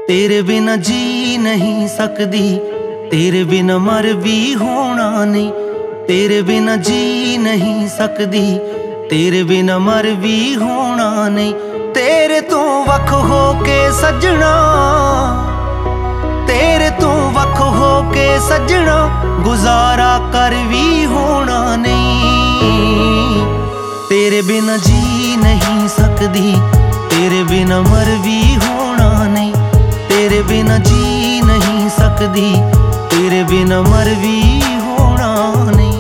तेरे बिना जी नहीं सकदी, तेरे बिना मर भी होना नहीं। तेरे बिना जी नहीं सकदी, तेरे बिना मर भी होना नहीं। तेरे तो वख हो के सजना, तेरे तो वख हो के सजना, गुजारा कर भी होना नहीं। तेरे बिना जी नहीं सकदी, तेरे बिना मर भी होना नहीं। तेरे बिना जी नहीं सकदी, तेरे बिना मर भी होना नहीं।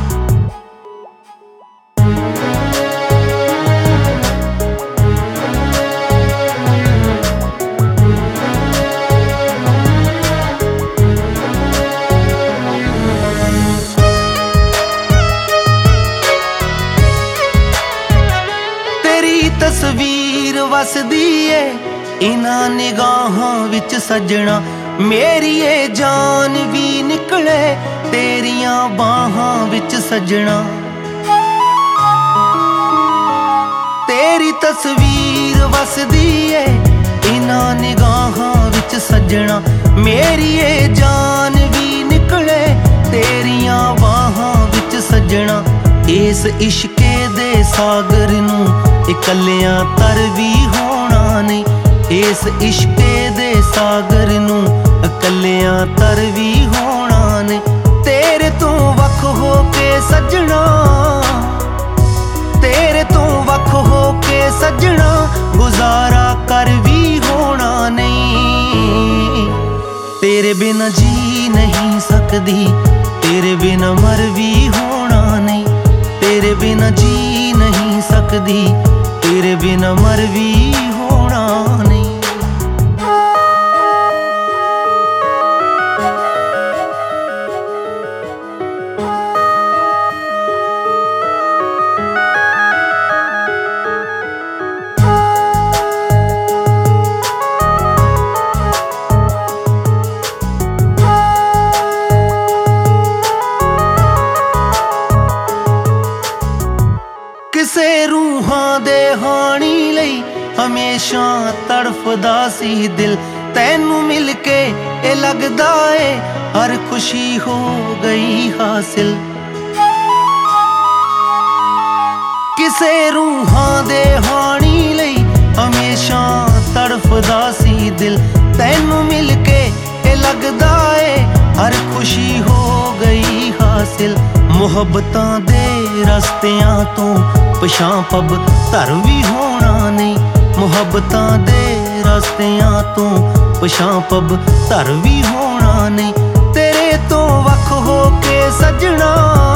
तेरी तस्वीर वसदी है इन्हां निगाहां विच सजना, मेरी ये जान भी निकले तेरियां बाहां विच सजना। तेरी तस्वीर वसदी है इन्हां निगाहां विच सजना, मेरी ये जान भी निकले तेरियां बाहां विच सजना। इस इश्के दे सागर नूं इकल्लियां तर भी होना नहीं। इस इश्के दे सागर नूं इकल्लियां तर भी होना नहीं। तेरे तो वख हो के सजना, तेरे तो वख हो के सजना, गुजारा कर भी होना नहीं। तेरे बिना जी नहीं सकदी, तेरे बिना मर भी होना नहीं। तेरे बिना जी नहीं सकदी, तेरे बिना मर भी होना नहीं। किसे रूहां दे हानी लई हमेशा तड़फदा सी दिल, तैनू मिल के ए लगदा ए हर खुशी हो गई हासिल। किसे रूहां दे हानी लई हमेशा तड़फदा सी दिल, तैनू मिल के ए लगदा ए हर खुशी हो गई हासिल। मुहब्बतां दे रस्तियां तो पछां पब धर भी होना नहीं। मुहब्बतां दे रस्तियां तो पछां पब धर भी होना नहीं। तेरे तो वख हो के सजना,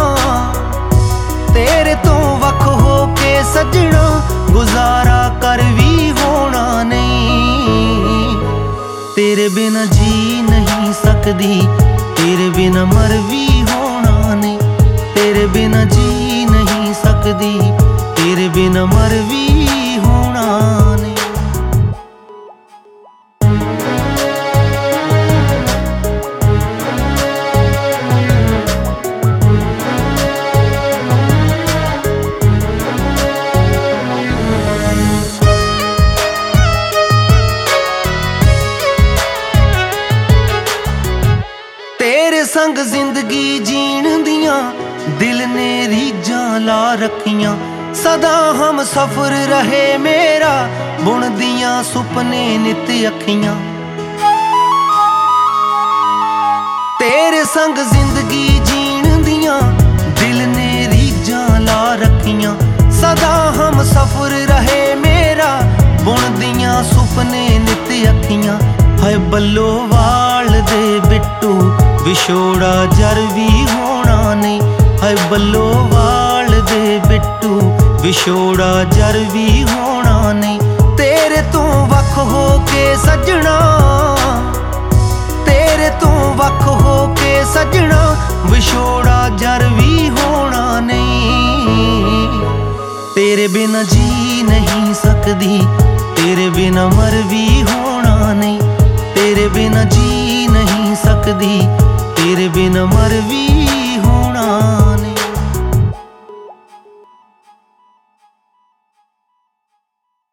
तेरे तो वख हो के सजना, गुजारा कर भी होना नहीं। तेरे बिना जी नहीं सकदी, तेरे बिना मर भी होना नहीं। तेरे बिना जी नहीं सकदी, तेरे बिना मर भी होना नहीं। तेरे संग जिंदगी जीण दियां दिल ने रीझां ला रखियां, सदा हम सफर रहे मेरा बुन दियां सुपने नित अखियां। तेरे संग जिंदगी जीण दियां दिल ने रीझां ला रखियां, सदा हम सफर रहे मेरा बुन दियां सुपने नित अखियां। हाय बल्लोवाल दे बिट्टू विछोड़ा जर भी होना नहीं। हाय बल्लोवाल दे बिट्टू विछोड़ा जर भी होना नहीं। तेरे तो वख हो के सजना, तेरे तो वख हो के सजना, विछोड़ा जर भी होना नहीं। तेरे बिना जी नहीं सकदी, तेरे बिना मर भी होना नहीं। तेरे बिना जी नहीं सकदी, तेरे बिना मर भी होना